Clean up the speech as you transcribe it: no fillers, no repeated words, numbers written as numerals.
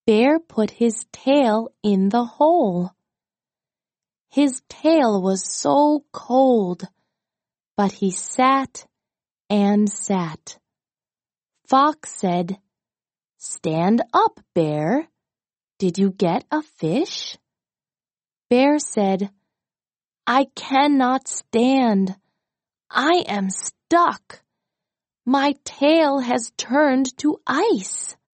Bear put his tail in the hole. His tail was so cold, but he sat and sat. Fox said, "Stand up, Bear. Did you get a fish?" Bear said, "I cannot stand. I am stuck. My tail has turned to ice."